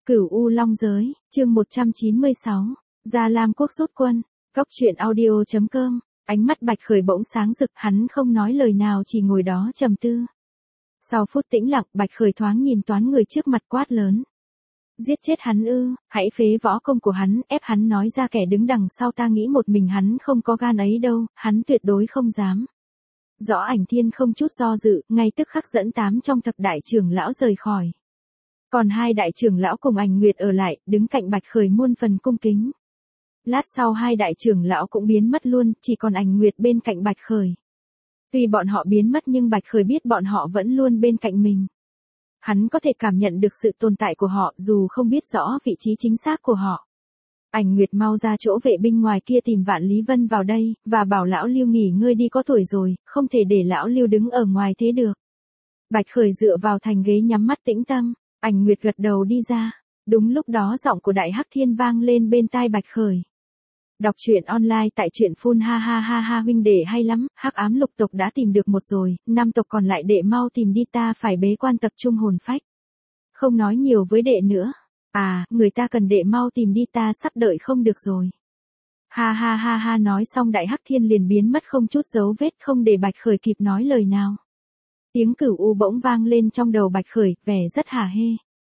Cửu U Long Giới, chương 196, Gia Lam Quốc rút quân, Cóc truyện audio.com, ánh mắt Bạch Khởi bỗng sáng rực, hắn không nói lời nào chỉ ngồi đó trầm tư. Sau phút tĩnh lặng, Bạch Khởi thoáng nhìn toán người trước mặt quát lớn. Giết chết hắn ư, hãy phế võ công của hắn, ép hắn nói ra, kẻ đứng đằng sau ta nghĩ một mình hắn không có gan ấy đâu, hắn tuyệt đối không dám. Rõ Ảnh Thiên không chút do dự, ngay tức khắc dẫn 8 trong thập đại trưởng lão rời khỏi. Còn 2 đại trưởng lão cùng Ảnh Nguyệt ở lại, đứng cạnh Bạch Khởi muôn phần cung kính. Lát sau 2 đại trưởng lão cũng biến mất luôn, chỉ còn Ảnh Nguyệt bên cạnh Bạch Khởi. Tuy bọn họ biến mất nhưng Bạch Khởi biết bọn họ vẫn luôn bên cạnh mình. Hắn có thể cảm nhận được sự tồn tại của họ dù không biết rõ vị trí chính xác của họ. Ảnh Nguyệt mau ra chỗ vệ binh ngoài kia tìm Vạn Lý Vân vào đây, và bảo lão Lưu nghỉ ngơi đi, có tuổi rồi, không thể để lão Lưu đứng ở ngoài thế được. Bạch Khởi dựa vào thành ghế nhắm mắt tĩnh tâm, Ảnh Nguyệt gật đầu đi ra. Đúng lúc đó giọng của Đại Hắc Thiên vang lên bên tai Bạch Khởi. Đọc truyện online tại truyện phun ha ha ha ha, huynh đệ hay lắm, Hắc Ám Lục tộc đã tìm được một rồi, 5 tộc còn lại đệ mau tìm đi, ta phải bế quan tập trung hồn phách. Không nói nhiều với đệ nữa. À, người ta cần đệ mau tìm đi, ta sắp đợi không được rồi. Ha ha ha ha, nói xong Đại Hắc Thiên liền biến mất không chút dấu vết, không để Bạch Khởi kịp nói lời nào. Tiếng Cửu U bỗng vang lên trong đầu Bạch Khởi, vẻ rất hả hê.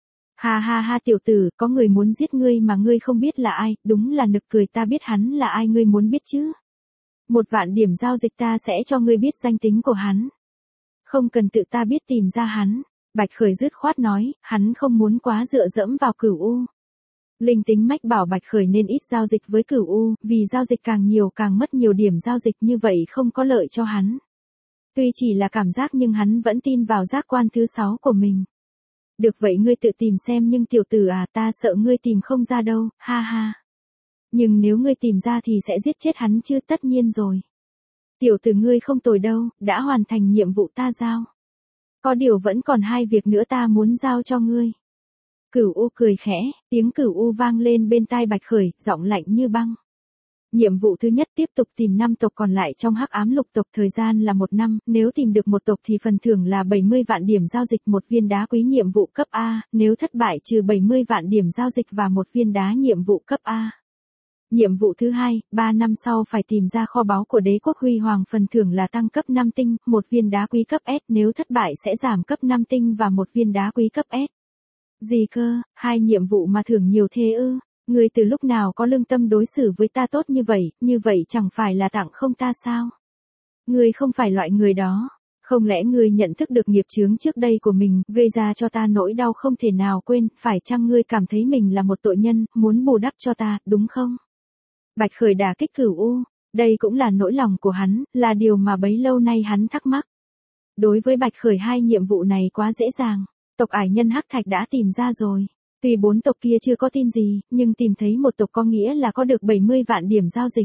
Ha ha ha, tiểu tử, có người muốn giết ngươi mà ngươi không biết là ai, đúng là nực cười, ta biết hắn là ai, ngươi muốn biết chứ? 1.000 điểm giao dịch ta sẽ cho ngươi biết danh tính của hắn. Không cần tự ta biết tìm ra hắn. Bạch Khởi dứt khoát nói, hắn không muốn quá dựa dẫm vào Cửu U. Linh tính mách bảo Bạch Khởi nên ít giao dịch với Cửu U, vì giao dịch càng nhiều càng mất nhiều điểm giao dịch, như vậy không có lợi cho hắn. Tuy chỉ là cảm giác nhưng hắn vẫn tin vào giác quan thứ 6 của mình. Được vậy ngươi tự tìm xem, nhưng tiểu tử à, ta sợ ngươi tìm không ra đâu, ha ha. Nhưng nếu ngươi tìm ra thì sẽ giết chết hắn chứ, tất nhiên rồi. Tiểu tử ngươi không tồi đâu, đã hoàn thành nhiệm vụ ta giao. Có điều vẫn còn 2 việc nữa ta muốn giao cho ngươi. Cửu U cười khẽ, tiếng Cửu U vang lên bên tai Bạch Khởi, giọng lạnh như băng. Nhiệm vụ thứ nhất, tiếp tục tìm 5 tộc còn lại trong Hắc Ám Lục tộc, thời gian là 1 năm, nếu tìm được 1 tộc thì phần thưởng là 70 vạn điểm giao dịch, 1 viên đá quý nhiệm vụ cấp A, nếu thất bại trừ 70 vạn điểm giao dịch và 1 viên đá nhiệm vụ cấp A. Nhiệm vụ thứ hai, 3 năm sau phải tìm ra kho báu của Đế quốc Huy Hoàng, phần thưởng là tăng cấp 5 tinh, 1 viên đá quý cấp S, nếu thất bại sẽ giảm cấp 5 tinh và 1 viên đá quý cấp S. Gì cơ, 2 nhiệm vụ mà thưởng nhiều thế ư? Ngươi từ lúc nào có lương tâm đối xử với ta tốt như vậy chẳng phải là tặng không ta sao? Ngươi không phải loại người đó. Không lẽ ngươi nhận thức được nghiệp chướng trước đây của mình, gây ra cho ta nỗi đau không thể nào quên, phải chăng ngươi cảm thấy mình là một tội nhân, muốn bù đắp cho ta, đúng không? Bạch Khởi đả kích Cửu U, đây cũng là nỗi lòng của hắn, là điều mà bấy lâu nay hắn thắc mắc. Đối với Bạch Khởi 2 nhiệm vụ này quá dễ dàng, tộc ải nhân Hắc Thạch đã tìm ra rồi. Tuy 4 tộc kia chưa có tin gì, nhưng tìm thấy 1 tộc có nghĩa là có được 70 vạn điểm giao dịch.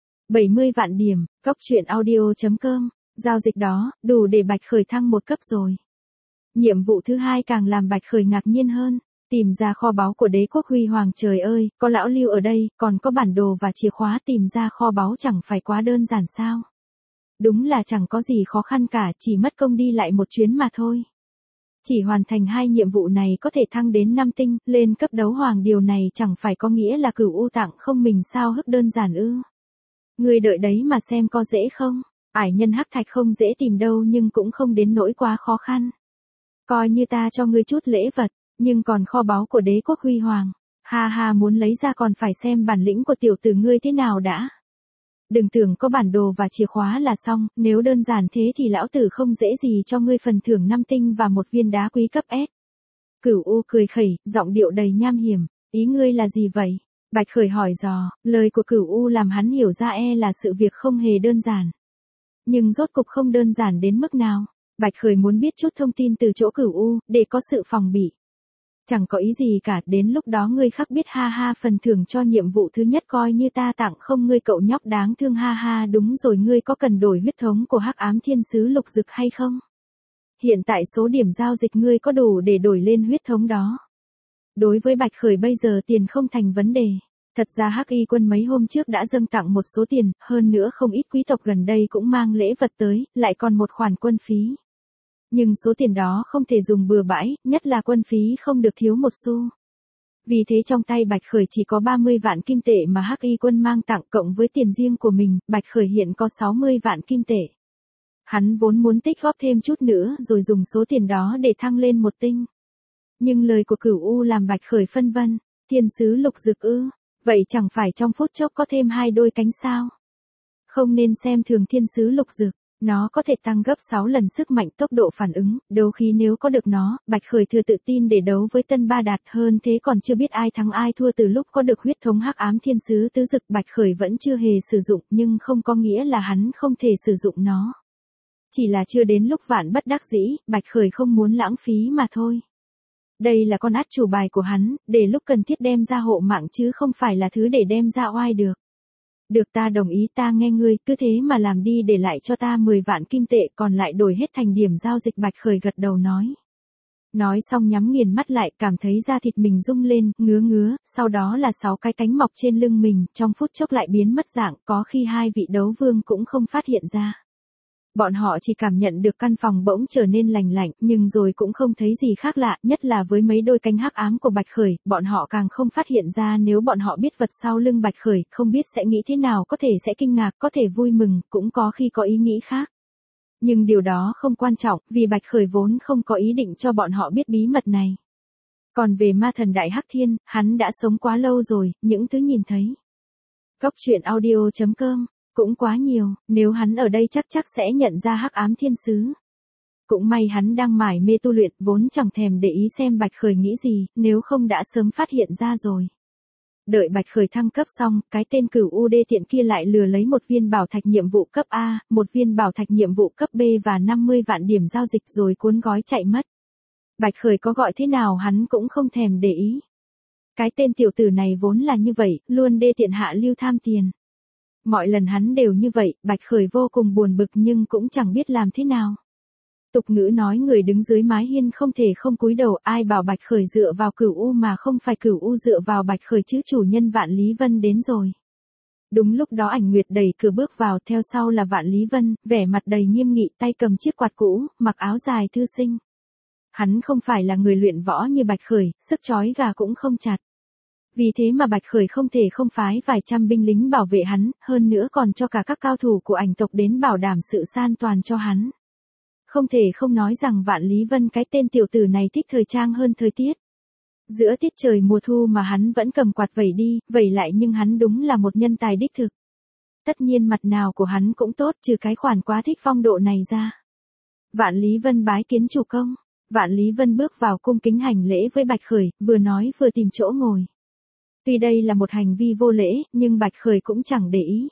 70 vạn điểm, Cóc truyện audio.com, giao dịch đó, đủ để Bạch Khởi thăng 1 cấp rồi. Nhiệm vụ thứ 2 càng làm Bạch Khởi ngạc nhiên hơn, tìm ra kho báu của Đế quốc Huy Hoàng, trời ơi, có lão Lưu ở đây, còn có bản đồ và chìa khóa, tìm ra kho báu chẳng phải quá đơn giản sao? Đúng là chẳng có gì khó khăn cả, chỉ mất công đi lại một chuyến mà thôi. Chỉ hoàn thành 2 nhiệm vụ này có thể thăng đến 5 tinh, lên cấp đấu hoàng, điều này chẳng phải có nghĩa là Cửu U tặng không mình sao, hức đơn giản ư? Ngươi đợi đấy mà xem có dễ không? Ải nhân Hắc Thạch không dễ tìm đâu nhưng cũng không đến nỗi quá khó khăn. Coi như ta cho ngươi chút lễ vật, nhưng còn kho báu của Đế quốc Huy Hoàng, ha ha, muốn lấy ra còn phải xem bản lĩnh của tiểu tử ngươi thế nào đã. Đừng tưởng có bản đồ và chìa khóa là xong, nếu đơn giản thế thì lão tử không dễ gì cho ngươi phần thưởng 5 tinh và 1 viên đá quý cấp S. Cửu U cười khẩy, giọng điệu đầy nham hiểm, ý ngươi là gì vậy? Bạch Khởi hỏi dò, lời của Cửu U làm hắn hiểu ra là sự việc không hề đơn giản. Nhưng rốt cục không đơn giản đến mức nào? Bạch Khởi muốn biết chút thông tin từ chỗ Cửu U, để có sự phòng bị. Chẳng có ý gì cả, đến lúc đó ngươi khắc biết, ha ha, phần thưởng cho nhiệm vụ thứ nhất coi như ta tặng không ngươi, cậu nhóc đáng thương, ha ha. Đúng rồi, ngươi có cần đổi huyết thống của Hắc Ám Thiên Sứ Lục Dực hay không? Hiện tại số điểm giao dịch ngươi có đủ để đổi lên huyết thống đó. Đối với Bạch Khởi bây giờ tiền không thành vấn đề. Thật ra Hắc Y quân mấy hôm trước đã dâng tặng một số tiền, hơn nữa không ít quý tộc gần đây cũng mang lễ vật tới, lại còn một khoản quân phí. Nhưng số tiền đó không thể dùng bừa bãi, nhất là quân phí không được thiếu một xu. Vì thế trong tay Bạch Khởi chỉ có 30 vạn kim tệ mà Hắc Y quân mang tặng cộng với tiền riêng của mình, Bạch Khởi hiện có 60 vạn kim tệ. Hắn vốn muốn tích góp thêm chút nữa rồi dùng số tiền đó để thăng lên một tinh. Nhưng lời của Cửu U làm Bạch Khởi phân vân, thiên sứ lục dực ư, vậy chẳng phải trong phút chốc có thêm 2 đôi cánh sao? Không nên xem thường thiên sứ lục dực, nó có thể tăng gấp 6 lần sức mạnh tốc độ phản ứng, đấu khí nếu có được nó, Bạch Khởi thừa tự tin để đấu với Tân Ba Đạt hơn thế còn chưa biết ai thắng ai thua từ lúc có được huyết thống hắc ám thiên sứ tứ dực Bạch Khởi vẫn chưa hề sử dụng nhưng không có nghĩa là hắn không thể sử dụng nó. Chỉ là chưa đến lúc vạn bất đắc dĩ, Bạch Khởi không muốn lãng phí mà thôi. Đây là con át chủ bài của hắn, để lúc cần thiết đem ra hộ mạng chứ không phải là thứ để đem ra oai được. Được ta đồng ý ta nghe ngươi, cứ thế mà làm đi để lại cho ta 10 vạn kim tệ còn lại đổi hết thành điểm giao dịch Bạch Khởi gật đầu nói. Nói xong nhắm nghiền mắt lại cảm thấy da thịt mình rung lên, ngứa ngứa, sau đó là 6 cái cánh mọc trên lưng mình, trong phút chốc lại biến mất dạng, có khi hai vị đấu vương cũng không phát hiện ra. Bọn họ chỉ cảm nhận được căn phòng bỗng trở nên lành lạnh, nhưng rồi cũng không thấy gì khác lạ, nhất là với mấy đôi cánh hắc ám của Bạch Khởi, bọn họ càng không phát hiện ra nếu bọn họ biết vật sau lưng Bạch Khởi, không biết sẽ nghĩ thế nào, có thể sẽ kinh ngạc, có thể vui mừng, cũng có khi có ý nghĩ khác. Nhưng điều đó không quan trọng, vì Bạch Khởi vốn không có ý định cho bọn họ biết bí mật này. Còn về ma thần Đại Hắc Thiên, hắn đã sống quá lâu rồi, những thứ nhìn thấy. Cốc truyện audio.com cũng quá nhiều, nếu hắn ở đây chắc sẽ nhận ra hắc ám thiên sứ. Cũng may hắn đang mải mê tu luyện, vốn chẳng thèm để ý xem Bạch Khởi nghĩ gì, nếu không đã sớm phát hiện ra rồi. Đợi Bạch Khởi thăng cấp xong, cái tên Cửu U đê tiện kia lại lừa lấy một viên bảo thạch nhiệm vụ cấp A, một viên bảo thạch nhiệm vụ cấp B và 50 vạn điểm giao dịch rồi cuốn gói chạy mất. Bạch Khởi có gọi thế nào hắn cũng không thèm để ý. Cái tên tiểu tử này vốn là như vậy, luôn đê tiện hạ lưu tham tiền. Mọi lần hắn đều như vậy, Bạch Khởi vô cùng buồn bực nhưng cũng chẳng biết làm thế nào. Tục ngữ nói người đứng dưới mái hiên không thể không cúi đầu, ai bảo Bạch Khởi dựa vào Cửu U mà không phải Cửu U dựa vào Bạch Khởi chứ. Chủ nhân Vạn Lý Vân đến rồi. Đúng lúc đó Ảnh Nguyệt đẩy cửa bước vào, theo sau là Vạn Lý Vân, vẻ mặt đầy nghiêm nghị, tay cầm chiếc quạt cũ, mặc áo dài thư sinh. Hắn không phải là người luyện võ như Bạch Khởi, sức trói gà cũng không chặt. Vì thế mà Bạch Khởi không thể không phái vài trăm binh lính bảo vệ hắn, hơn nữa còn cho cả các cao thủ của ảnh tộc đến bảo đảm sự san toàn cho hắn. Không thể không nói rằng Vạn Lý Vân cái tên tiểu tử này thích thời trang hơn thời tiết. Giữa tiết trời mùa thu mà hắn vẫn cầm quạt vẩy đi, vẩy lại nhưng hắn đúng là một nhân tài đích thực. Tất nhiên mặt nào của hắn cũng tốt trừ cái khoản quá thích phong độ này ra. Vạn Lý Vân bái kiến chủ công. Vạn Lý Vân bước vào cung kính hành lễ với Bạch Khởi, vừa nói vừa tìm chỗ ngồi. Tuy đây là một hành vi vô lễ, nhưng Bạch Khởi cũng chẳng để ý.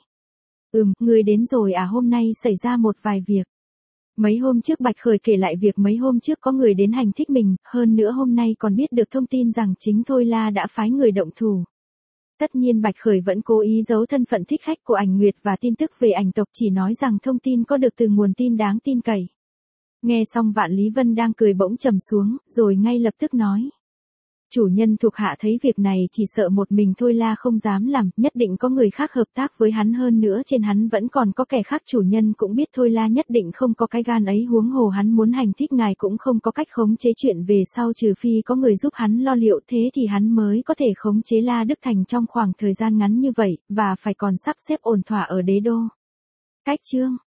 Ngươi đến rồi à, hôm nay xảy ra một vài việc. Mấy hôm trước Bạch Khởi kể lại việc mấy hôm trước có người đến hành thích mình, hơn nữa hôm nay còn biết được thông tin rằng chính Thôi La đã phái người động thủ. Tất nhiên Bạch Khởi vẫn cố ý giấu thân phận thích khách của Ảnh Nguyệt và tin tức về ảnh tộc, chỉ nói rằng thông tin có được từ nguồn tin đáng tin cậy. Nghe xong Vạn Lý Vân đang cười bỗng trầm xuống, rồi ngay lập tức nói. Chủ nhân thuộc hạ thấy việc này chỉ sợ một mình Thôi La không dám làm, nhất định có người khác hợp tác với hắn, hơn nữa trên hắn vẫn còn có kẻ khác. Chủ nhân cũng biết Thôi La nhất định không có cái gan ấy, huống hồ hắn muốn hành thích ngài cũng không có cách khống chế chuyện về sau trừ phi có người giúp hắn lo liệu, thế thì hắn mới có thể khống chế La Đức Thành trong khoảng thời gian ngắn như vậy, và phải còn sắp xếp ổn thỏa ở đế đô. Cách chương